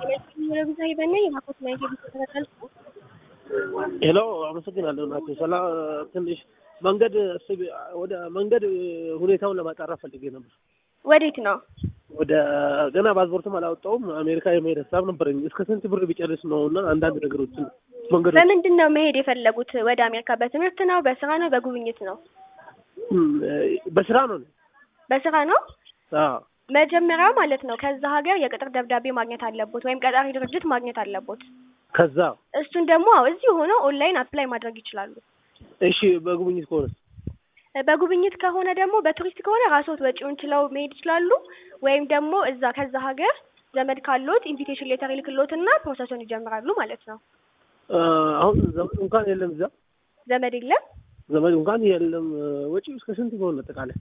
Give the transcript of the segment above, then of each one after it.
ቪዛ ይበነ የማኮት ላይ ቪዛ ተከታተል ሄሎ አመሰግናለሁ እናቴ ሰላም ትንሽ መንገድ ወደ መንገድ ሁኔታውን ለማጣራት ፈልጌ ነበር ወዴት ነው ወደ ገና ፓስፖርትም አላወጣሁም አሜሪካ የመሄድ ሀሳብ ነበረኝ እስከ ስንት ብር ቢጨርስ ነውና አንዳንድ ነገሮችን መንገድ በምንድን ነው መሄድ የፈለጉት ወደ አሜሪካ በትምህርት ነው በስራ ነው በጉብኝት ነው በስራ ነው አዎ መጀመሪያ ማለት ነው ከዛ ሀገር የቅጥር ደብዳቤ ማግኘት አለቦት ወይም ቀጣሪ ድርጅት ማግኘት አለቦት ከዛ እሱን ደግሞ እዚህ ሆነው ኦንላይን አፕላይ ማድረግ ይችላሉ እሺ በጉብኝት ከሆነ ደግሞ በቱሪስት ከሆነ ራስዎት ወጪውን ችለው መሄድ ይችላሉ ወይም ደግሞ እዛ ከዛ ሀገር ዘመድ ካሎት ኢንቪቴሽን ሌተር ይልክሎትና ፕሮሰሱን ይጀምራሉ ማለት ነው አሁን ዘመድ እንኳን የለም እዛ ዘመድ እንኳን የለም ወጪው እስከ ስንት ይሆን አጠቃላይ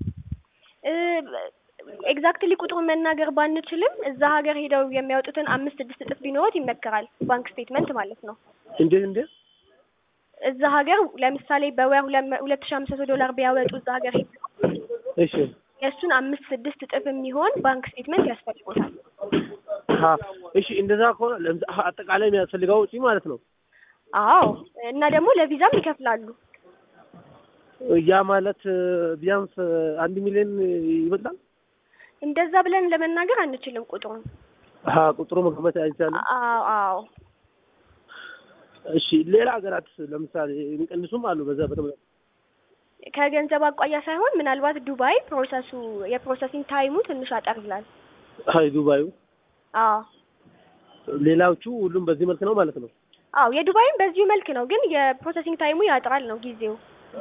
ኤግዛክትሊ ቁጥሩን መናገር ባንችልም እዛ ሀገር ሄደው የሚያወጡትን 5-6 እጥፍ ቢኖር ይመከራል ባንክ ስቴትመንት ማለት ነው እንዴ እዛ ሀገር ለምሳሌ በወር $2500 ቢያወጡ እዛ ሀገር ሄደው እሺ የሱን 5-6 እጥፍ የሚሆን ባንክ ስቴትመንት ያስፈልጋል እሺ እንደዛ ከሆነ አጠቃላይ የሚያስፈልገው ወጪ ማለት ነው አዎ እና ደግሞ ለቪዛም ይከፍላሉ ያ ማለት ቢያንስ 1 ሚሊዮን ይበልጣል እንደዛ ብለን ለመናገር አንችልም ቁጥሩን ቁጥሩ መገመት አይቻልም አዎ እሺ ሌላ ሀገራት ለምሳሌ የሚቀንሱም አሉ በዛ በተመለከተ ከገንዘብ አቋያ ሳይሆን ምናልባት ዱባይ የፕሮሰሲንግ ታይሙ ትንሽ አጠር ይላል ዱባዩ አዎ ሌላዎቹ ሁሉም በዚህ መልክ ነው ማለት ነው አዎ የዱባይም በዚህ መልክ ነው ግን የፕሮሰሲንግ ታይሙ ያጥራል ነው ጊዜው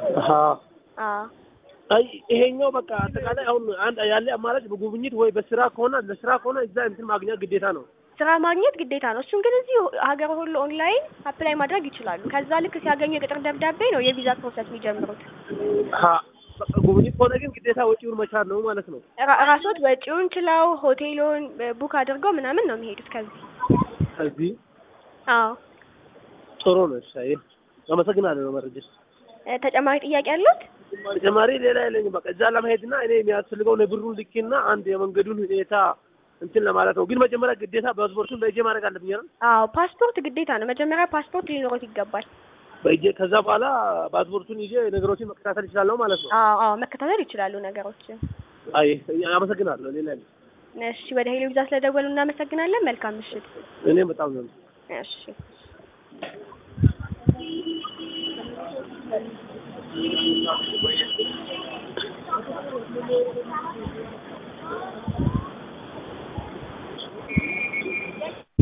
ይሄኛው በቃ አጠቃላይ አሁን አንድ ያለ አማራጭ በጉብኝት ወይ በስራ ከሆነ እዛ እንትን ማግኘት ግዴታ ነው ስራ ማግኘት ግዴታ ነው እሱን ግን እዚህ ሀገር ሁሉ ኦንላይን አፕላይ ማድረግ ይችላሉ ከዛ ልክ ሲያገኙ የቅጥር ደብዳቤ ነው የቪዛ ፕሮሰስ የሚጀምሩት ጉብኝት ከሆነ ግን ግዴታ ወጪውን መቻል ነው ማለት ነው ራስዎት ወጪውን ችለው ሆቴሉን ቡክ አድርገው ምናምን ነው የሚሄዱት ከዚህ አዎ ጥሩ ነው እሺ አመሰግናለሁ መረጃ ተጨማሪ ጥያቄ አሉት ተጨማሪ ሌላ የለኝም በቃ እዛ ለመሄድና እኔ የሚያስፈልገው ለብሩን ልኬና አንድ የመንገዱን ሁኔታ እንትን ለማለት ነው ግን መጀመሪያ ግዴታ ፓስፖርቱን በእጄ ማድረግ አለብኝ አይደል አዎ ፓስፖርት ግዴታ ነው መጀመሪያ ፓስፖርት ሊኖርዎት ይገባል በእጄ ከዛ በኋላ ፓስፖርቱን ይዤ ነገሮችን መከታተል ይችላል ማለት ነው አዎ መከታተል ይችላሉ ነገሮችን አመሰግናለሁ ሌላ እሺ ወደ ሄሎ ቪዛ ስለደወሉ እናመሰግናለን መልካም ምሽት እኔም በጣም ነው እሺ